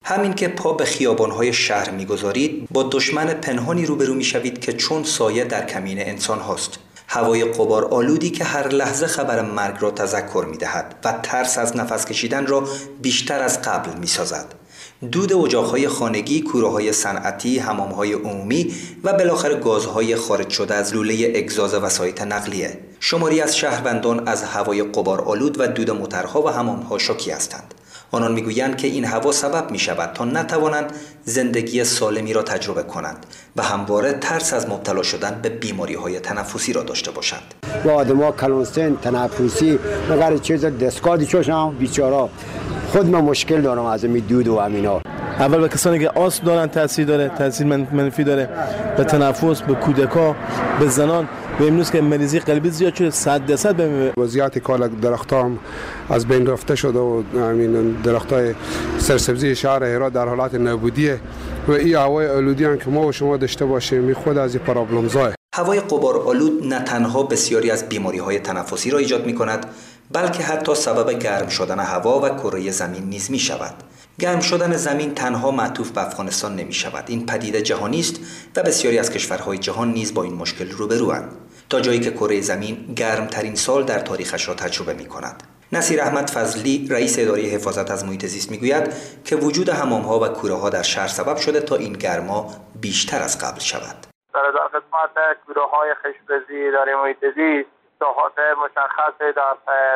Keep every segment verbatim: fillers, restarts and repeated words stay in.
همین که پا به خیابان‌های شهر می‌گذارید با دشمن پنهانی روبرو می‌شوید که چون سایه در کمین انسان هاست. هوای غبار آلودی که هر لحظه خبر مرگ را تذکر می‌دهد و ترس از نفس کشیدن را بیشتر از قبل می‌سازد. دود اجاق‌های خانگی، کوراهای صنعتی، حمام‌های عمومی و بالاخره گازهای خارج شده از لوله اگزاز وسایط نقلیه. شماری از شهروندان از هوای غبار آلود و دود موترها و حمام‌ها شوکی هستند. آنان میگویند که این هوا سبب می شود تا نتوانند زندگی سالمی را تجربه کنند و همواره ترس از مبتلا شدن به بیماری های تنفسی را داشته باشند. با آدم‌ها کلونستن تنفسی مگر چیز دستگاه چوشم بیچاره خود من مشکل دارم از این دود و همینا. اول به کسانی که آسم دارن تاثیر داره، تاثیر منفی داره به تنفس، به کودکان، به زنان. و امروز که مریضی قلبی زیاد شده صد درصد به وضعیت کال درخت‌ها هم از بین رفته شده و همین درخت‌های سرسبزی شهر هرات در حالت نابودیه و این هوای آلودی هم که ما و شما داشته باشیم می خود از این پرابلم زای. هوای غبار آلود نه تنها بسیاری از بیماری‌های تنفسی را ایجاد می‌کند، بلکه حتی سبب گرم شدن هوا و کره زمین نیز می‌شود. گرم شدن زمین تنها معطوف به افغانستان نمی‌شود. این پدیده جهانی است و بسیاری از کشورهای جهان نیز با این مشکل روبروند. تا جایی که کره زمین گرمترین سال در تاریخش را تجربه می‌کند. نصیر احمد فضلی رئیس اداره حفاظت از محیط زیست میگوید که وجود حمام‌ها و کوره‌ها در شهر سبب شده تا این گرما بیشتر از قبل شود. در قسمت کوره‌های خشت‌ریزی در محیط زیست ساحات مشخص در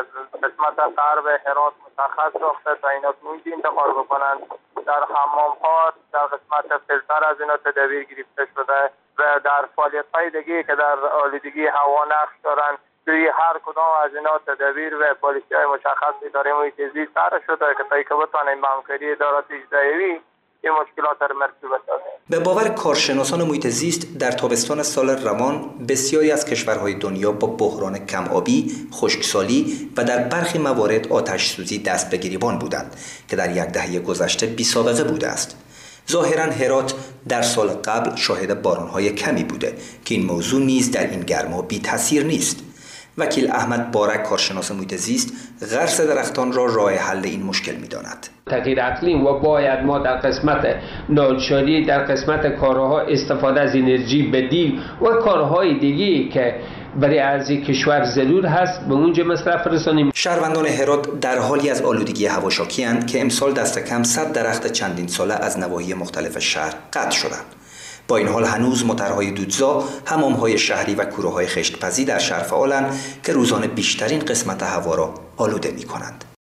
قسمت غرب هرات مشخص ساخته تا اینا محیط انتقال بکنند. در حمام‌ها در قسمت فیلتر از اینا تدابیر گرفته شده و در فعالیت‌های دیگه که در آلودگی هوا نقش دارند توی هر کدام از اینا تدابیر و پالیسی‌های مشخصی داره محیط زیست سر شده که تا اینکه بتوانیم با همکاری ادارات اجرایی این مشکلات را مرتبه بسازیم. به باور کارشناسان محیط زیست در تابستان سال روان بسیاری از کشورهای دنیا با بحران کم آبی، خشکسالی و در برخی موارد آتش سوزی دست به گریبان بودند که در یک دهه گذشته بی سابقه بوده است. ظاهراً هرات در سال قبل شاهد باران‌های کمی بوده که این موضوع نیز در این گرما بی تاثیر نیست. وکیل احمد بارک کارشناس محیط زیست غرس درختان را راه حل این مشکل می‌داند. تغییر اقلیم و باید ما در قسمت نالشاری در قسمت کارها استفاده از انرژی بدیل و کارهای دیگری که برای ارزی کشور ضرور هست به اونجا مصرف رسانیم. شهروندان هرات در حالی از آلودگی هوا شاکی‌اند که امسال دست کم صد درخت چندین ساله از نواحی مختلف شهر قطع شدند. با این حال هنوز موترهای دودزا، حمام‌های شهری و کوره‌های خشت‌پزی در شهر فعالند که روزانه بیشترین قسمت هوا را آلوده می‌کنند.